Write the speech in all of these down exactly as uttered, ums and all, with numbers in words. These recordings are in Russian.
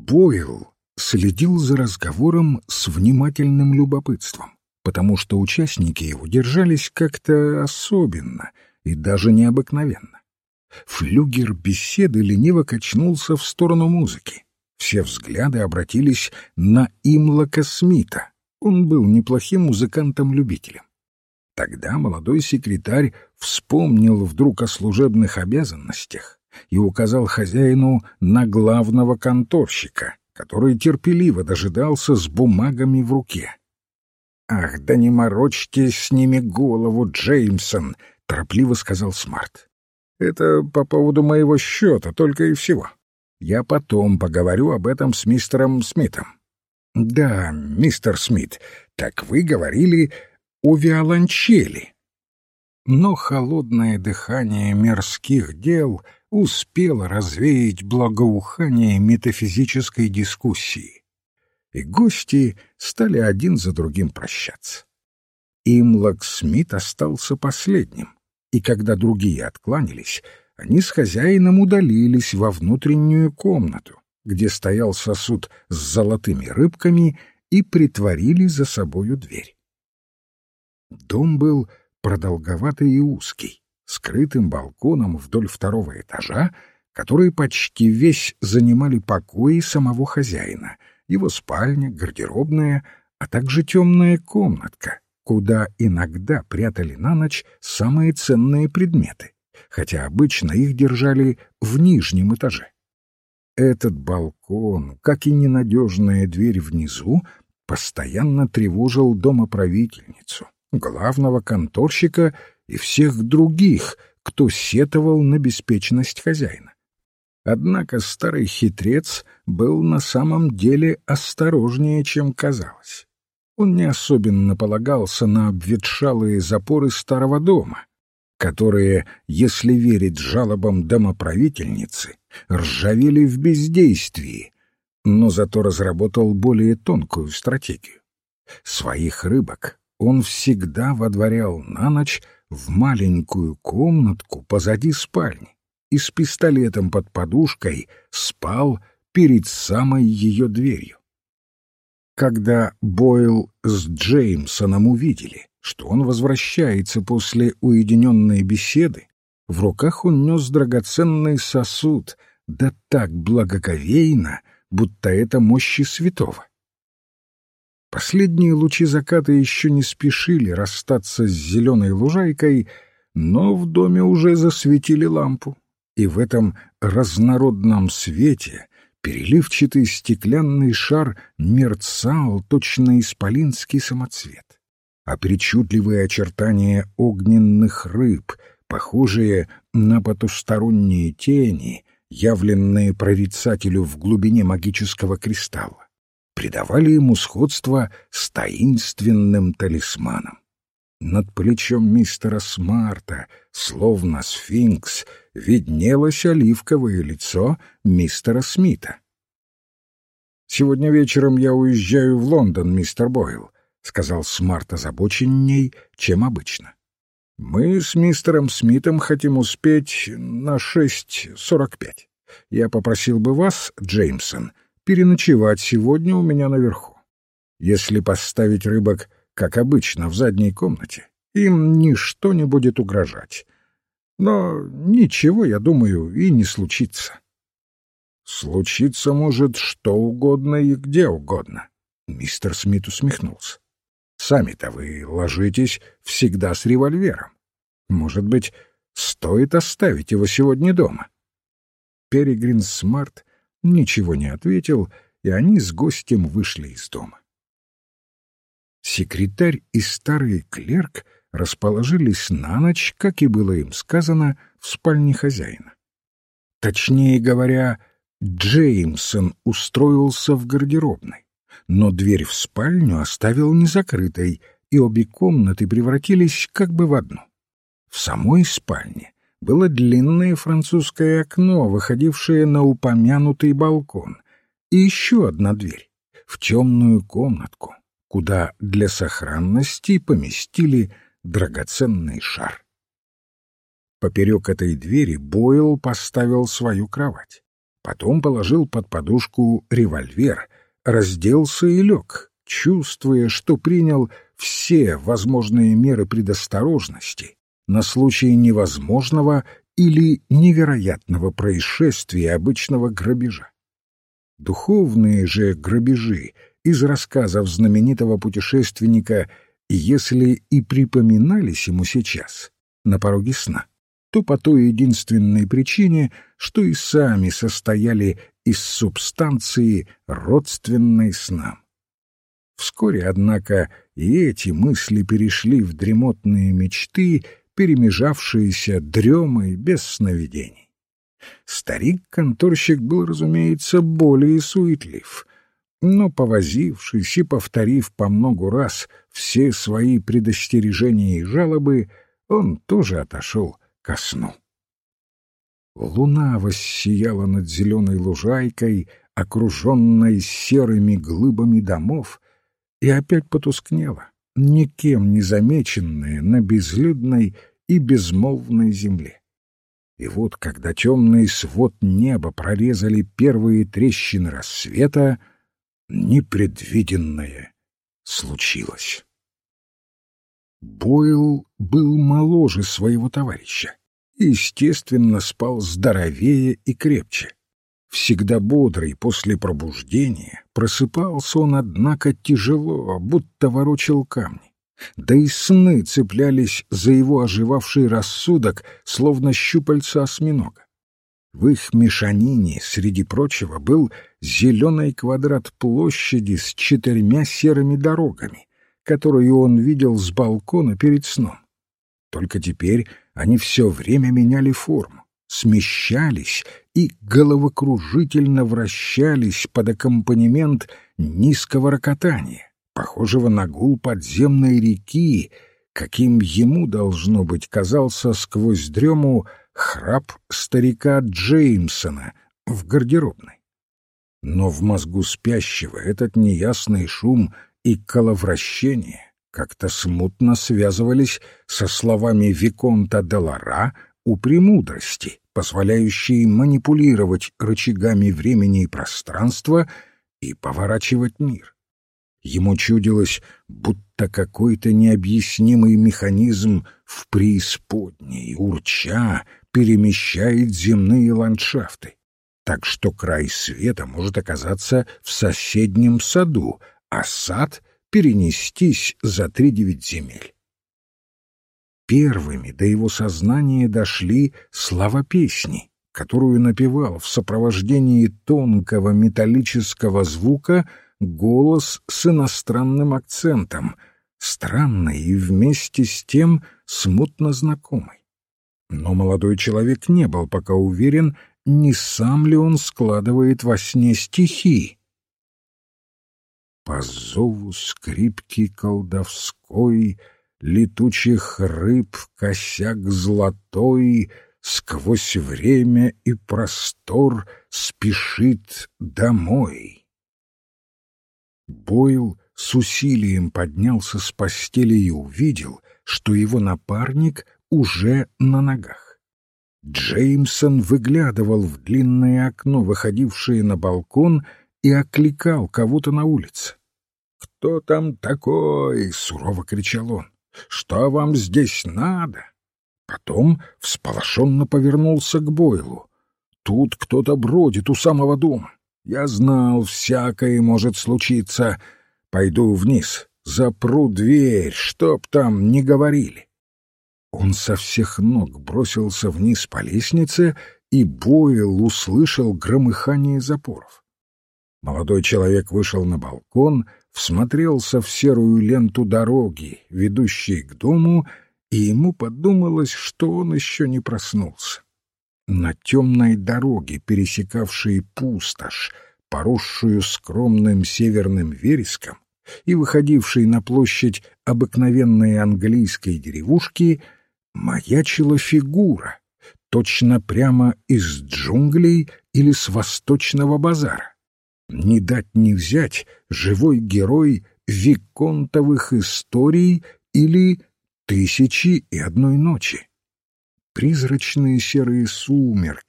Бойл следил за разговором с внимательным любопытством, потому что участники его держались как-то особенно и даже необыкновенно. Флюгер беседы лениво качнулся в сторону музыки. Все взгляды обратились на Имлока Смита. Он был неплохим музыкантом-любителем. Тогда молодой секретарь вспомнил вдруг о служебных обязанностях и указал хозяину на главного конторщика, который терпеливо дожидался с бумагами в руке. «Ах, да не морочьте с ними голову, Джеймсон!» — торопливо сказал Смарт. «Это по поводу моего счета только и всего. Я потом поговорю об этом с мистером Смитом». «Да, мистер Смит, так вы говорили о виолончели». Но холодное дыхание мирских дел успело развеять благоухание метафизической дискуссии, и гости стали один за другим прощаться. Имлок Смит остался последним, и когда другие откланялись, они с хозяином удалились во внутреннюю комнату, где стоял сосуд с золотыми рыбками, и притворили за собою дверь. Дом был продолговатый и узкий, скрытым балконом вдоль второго этажа, который почти весь занимали покои самого хозяина, его спальня, гардеробная, а также темная комнатка, куда иногда прятали на ночь самые ценные предметы, хотя обычно их держали в нижнем этаже. Этот балкон, как и ненадежная дверь внизу, постоянно тревожил домоправительницу, главного конторщика и всех других, кто сетовал на беспечность хозяина. Однако старый хитрец был на самом деле осторожнее, чем казалось. Он не особенно полагался на обветшалые запоры старого дома, которые, если верить жалобам домоправительницы, ржавели в бездействии, но зато разработал более тонкую стратегию. Своих рыбок он всегда водворял на ночь в маленькую комнатку позади спальни и с пистолетом под подушкой спал перед самой ее дверью. Когда Бойл с Джеймсоном увидели, что он возвращается после уединенной беседы, в руках он нес драгоценный сосуд, да так благоговейно, будто это мощи святого. Последние лучи заката еще не спешили расстаться с зеленой лужайкой, но в доме уже засветили лампу, и в этом разнородном свете переливчатый стеклянный шар мерцал точно исполинский самоцвет, а причудливые очертания огненных рыб, похожие на потусторонние тени, явленные прорицателю в глубине магического кристалла, придавали ему сходство с таинственным талисманом. Над плечом мистера Смарта, словно сфинкс, виднелось оливковое лицо мистера Смита. «Сегодня вечером я уезжаю в Лондон, мистер Бойл», — сказал Смарт озабоченней, чем обычно. «Мы с мистером Смитом хотим успеть на шесть сорок пять. Я попросил бы вас, Джеймсон, переночевать сегодня у меня наверху. Если поставить рыбок, как обычно, в задней комнате, им ничто не будет угрожать. Но ничего, я думаю, и не случится». «Случиться может что угодно и где угодно», — мистер Смит усмехнулся. «Сами-то вы ложитесь всегда с револьвером. Может быть, стоит оставить его сегодня дома?» Перегрин Смарт ничего не ответил, и они с гостем вышли из дома. Секретарь и старый клерк расположились на ночь, как и было им сказано, в спальне хозяина. Точнее говоря, Джеймсон устроился в гардеробной, но дверь в спальню оставил незакрытой, и обе комнаты превратились как бы в одну. В самой спальне было длинное французское окно, выходившее на упомянутый балкон, и еще одна дверь в темную комнатку, куда для сохранности поместили драгоценный шар. Поперек этой двери Бойл поставил свою кровать, Потом положил под подушку револьвер, разделся и лег, чувствуя, что принял все возможные меры предосторожности на случай невозможного или невероятного происшествия обычного грабежа. Духовные же грабежи из рассказов знаменитого путешественника, если и припоминались ему сейчас, на пороге сна, то по той единственной причине, что и сами состояли из субстанции, родственной снам. Вскоре, однако, и эти мысли перешли в дремотные мечты, перемежавшиеся дремой без сновидений. Старик-конторщик был, разумеется, более суетлив, но, повозившись и повторив по многу раз все свои предостережения и жалобы, он тоже отошел ко сну. Луна воссияла над зеленой лужайкой, окруженной серыми глыбами домов, и опять потускнела, никем не замеченная на безлюдной и безмолвной земле. И вот, когда темный свод неба прорезали первые трещины рассвета, непредвиденное случилось. Бойл был моложе своего товарища и, естественно, спал здоровее и крепче. Всегда бодрый после пробуждения, просыпался он, однако, тяжело, будто ворочал камни. Да и сны цеплялись за его оживавший рассудок, словно щупальца осьминога. В их мешанине, среди прочего, был зеленый квадрат площади с четырьмя серыми дорогами, которую он видел с балкона перед сном. Только теперь они все время меняли форму, смещались и головокружительно вращались под аккомпанемент низкого рокотания, похожего на гул подземной реки, каким ему, должно быть, казался сквозь дрему храп старика Джеймсона в гардеробной. Но в мозгу спящего этот неясный шум и коловращение как-то смутно связывались со словами виконта де Лара о премудрости, позволяющей манипулировать рычагами времени и пространства и поворачивать мир. Ему чудилось, будто какой-то необъяснимый механизм в преисподней, урча, перемещает земные ландшафты, так что край света может оказаться в соседнем саду, а сад перенестись за тридевять земель. Первыми до его сознания дошли слова песни, которую напевал в сопровождении тонкого металлического звука голос с иностранным акцентом, странный и вместе с тем смутно знакомый. Но молодой человек не был пока уверен, не сам ли он складывает во сне стихи. По зову скрипки колдовской, летучих рыб косяк золотой сквозь время и простор спешит домой. Бойл с усилием поднялся с постели и увидел, что его напарник уже на ногах. Джеймсон выглядывал в длинное окно, выходившее на балкон, и окликал кого-то на улице. «Кто там такой?» — сурово кричал он. «Что вам здесь надо?» Потом всполошенно повернулся к Бойлу. «Тут кто-то бродит у самого дома. Я знал, всякое может случиться. Пойду вниз, запру дверь, чтоб там не говорили». Он со всех ног бросился вниз по лестнице, и Бойл услышал громыхание запоров. Молодой человек вышел на балкон, всмотрелся в серую ленту дороги, ведущей к дому, и ему подумалось, что он еще не проснулся. На темной дороге, пересекавшей пустошь, поросшую скромным северным вереском и выходившей на площадь обыкновенной английской деревушки, маячила фигура, точно прямо из джунглей или с восточного базара. Не дать не взять живой герой виконтовых историй или «Тысячи и одной ночи». Призрачные серые сумерки,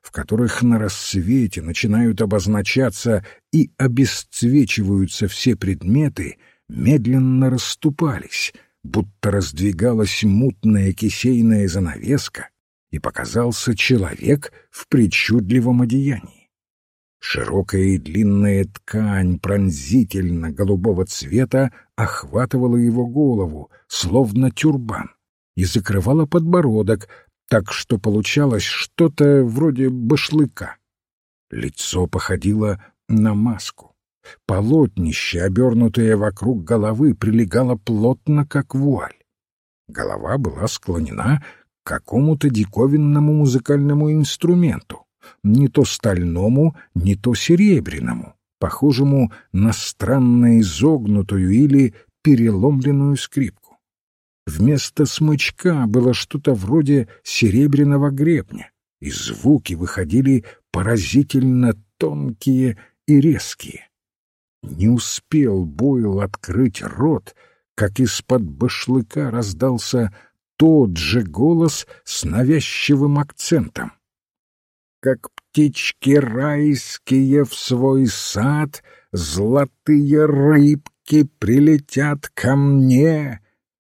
в которых на рассвете начинают обозначаться и обесцвечиваются все предметы, медленно расступались, будто раздвигалась мутная кисейная занавеска, и показался человек в причудливом одеянии. Широкая и длинная ткань пронзительно-голубого цвета охватывала его голову, словно тюрбан, и закрывала подбородок, так что получалось что-то вроде башлыка. Лицо походило на маску. Полотнище, обернутое вокруг головы, прилегало плотно, как вуаль. Голова была склонена к какому-то диковинному музыкальному инструменту, не то стальному, не то серебряному, похожему на странно изогнутую или переломленную скрипку. Вместо смычка было что-то вроде серебряного гребня, и звуки выходили поразительно тонкие и резкие. Не успел Бойл открыть рот, как из-под башлыка раздался тот же голос с навязчивым акцентом. «Как птички райские в свой сад, золотые рыбки прилетят ко мне».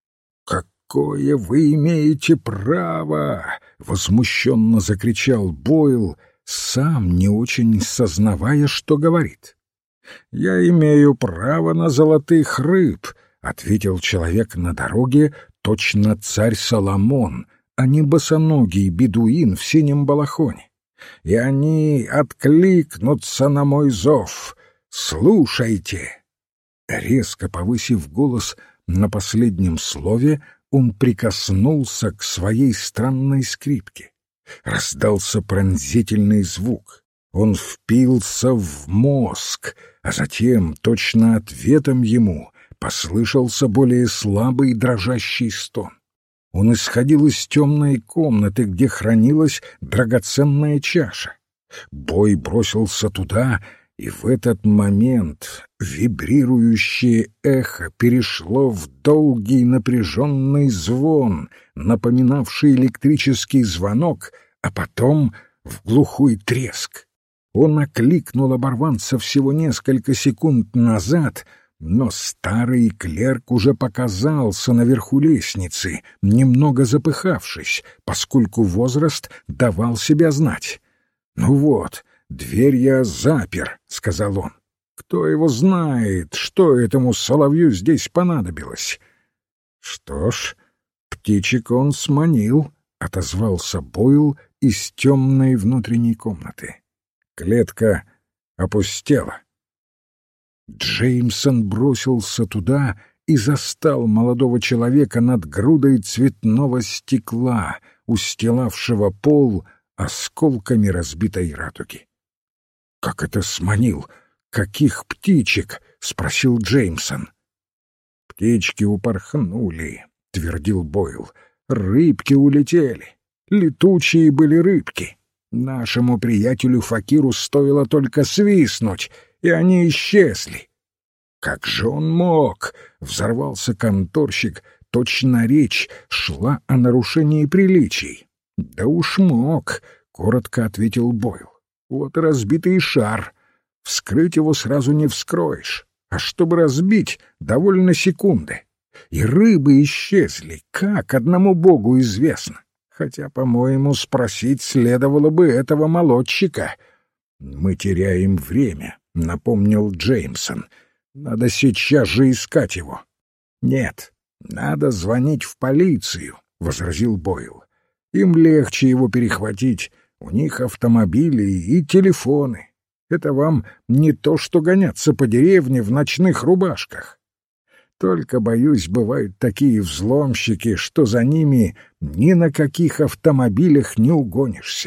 «Какое вы имеете право!» — возмущенно закричал Бойл, сам не очень сознавая, что говорит. «Я имею право на золотых рыб», — ответил человек на дороге, точно царь Соломон, а не босоногий бедуин в синем балахоне. «И они откликнутся на мой зов. Слушайте!» Резко повысив голос на последнем слове, он прикоснулся к своей странной скрипке. Раздался пронзительный звук. Он впился в мозг, а затем, точно ответом ему, послышался более слабый дрожащий стон. Он исходил из темной комнаты, где хранилась драгоценная чаша. Бой бросился туда, и в этот момент вибрирующее эхо перешло в долгий напряженный звон, напоминавший электрический звонок, а потом в глухой треск. Он окликнул оборванца всего несколько секунд назад, но старый клерк уже показался наверху лестницы, немного запыхавшись, поскольку возраст давал себя знать. «Ну вот, дверь я запер», — сказал он. «Кто его знает, что этому соловью здесь понадобилось?» «Что ж, птичек он сманил», — отозвался Бойл из темной внутренней комнаты. Клетка опустела. Джеймсон бросился туда и застал молодого человека над грудой цветного стекла, устилавшего пол осколками разбитой радуги. «Как это сманил? Каких птичек?» — спросил Джеймсон. «Птички упорхнули», — твердил Бойл. «Рыбки улетели. Летучие были рыбки. Нашему приятелю-факиру стоило только свистнуть, и они исчезли». «Как же он мог?» — взорвался конторщик. Точно речь шла о нарушении приличий. «Да уж мог», — коротко ответил Бойл. «Вот разбитый шар. Вскрыть его сразу не вскроешь, а чтобы разбить, довольно секунды. И рыбы исчезли, как одному богу известно. Хотя, по-моему, спросить следовало бы этого молодчика». «Мы теряем время», — напомнил Джеймсон. «Надо сейчас же искать его». «Нет, надо звонить в полицию», — возразил Бойл. «Им легче его перехватить. У них автомобили и телефоны. Это вам не то, что гоняться по деревне в ночных рубашках. Только, боюсь, бывают такие взломщики, что за ними ни на каких автомобилях не угонишься».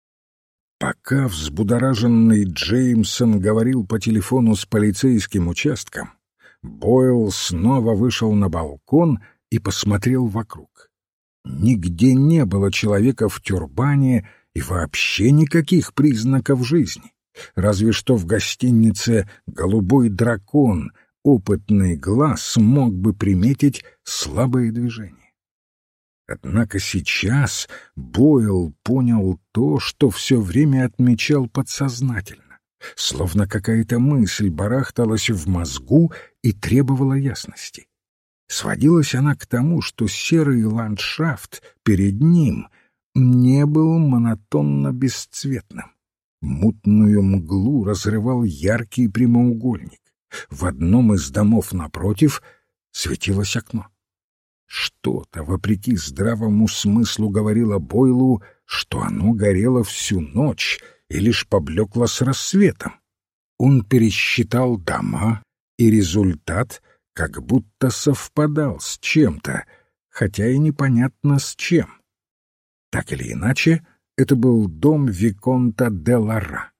Пока взбудораженный Джеймсон говорил по телефону с полицейским участком, Бойл снова вышел на балкон и посмотрел вокруг. Нигде не было человека в тюрбане и вообще никаких признаков жизни. Разве что в гостинице «Голубой дракон» опытный глаз мог бы приметить слабое движение. Однако сейчас Бойл понял то, что все время отмечал подсознательно, словно какая-то мысль барахталась в мозгу и требовала ясности. Сводилась она к тому, что серый ландшафт перед ним не был монотонно бесцветным. Мутную мглу разрывал яркий прямоугольник. В одном из домов напротив светилось окно. Что-то, вопреки здравому смыслу, говорило Бойлу, что оно горело всю ночь и лишь поблекло с рассветом. Он пересчитал дома, и результат как будто совпадал с чем-то, хотя и непонятно с чем. Так или иначе, это был дом виконта де Лара.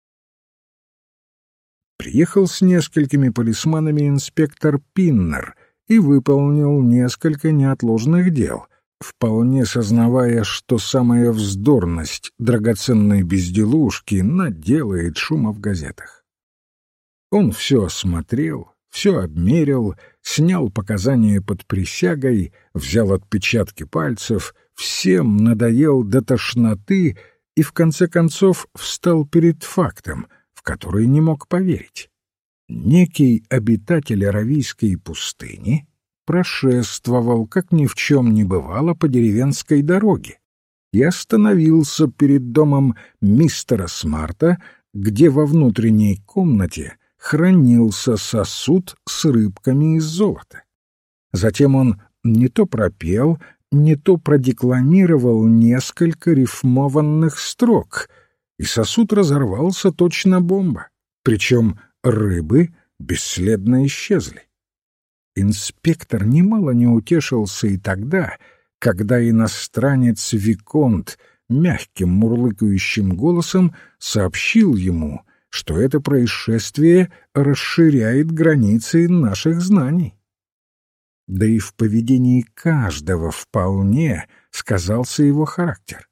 Приехал с несколькими полисманами инспектор Пиннер и выполнил несколько неотложных дел, вполне сознавая, что самая вздорность драгоценной безделушки наделает шума в газетах. Он все осмотрел, все обмерил, снял показания под присягой, взял отпечатки пальцев, всем надоел до тошноты и, в конце концов, встал перед фактом, в который не мог поверить. Некий обитатель Аравийской пустыни прошествовал, как ни в чем не бывало, по деревенской дороге и остановился перед домом мистера Смарта, где во внутренней комнате хранился сосуд с рыбками из золота. Затем он не то пропел, не то продекламировал несколько рифмованных строк, и сосуд разорвался точно бомба, причем рыбы бесследно исчезли. Инспектор немало не утешился и тогда, когда иностранец виконт мягким мурлыкающим голосом сообщил ему, что это происшествие расширяет границы наших знаний. Да и в поведении каждого вполне сказался его характер.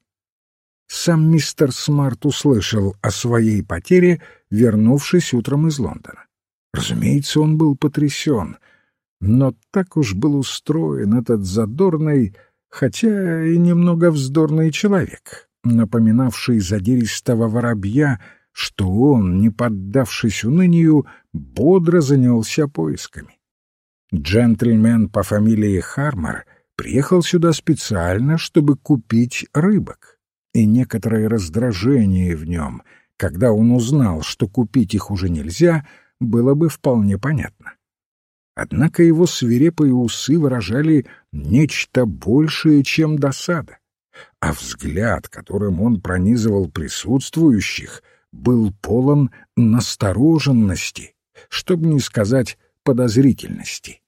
Сам мистер Смарт услышал о своей потере, вернувшись утром из Лондона. Разумеется, он был потрясен, но так уж был устроен этот задорный, хотя и немного вздорный человек, напоминавший задиристого воробья, что он, не поддавшись унынию, бодро занялся поисками. Джентльмен по фамилии Хармор приехал сюда специально, чтобы купить рыбок, и некоторое раздражение в нем, когда он узнал, что купить их уже нельзя, было бы вполне понятно. Однако его свирепые усы выражали нечто большее, чем досада, а взгляд, которым он пронизывал присутствующих, был полон настороженности, чтобы не сказать подозрительности.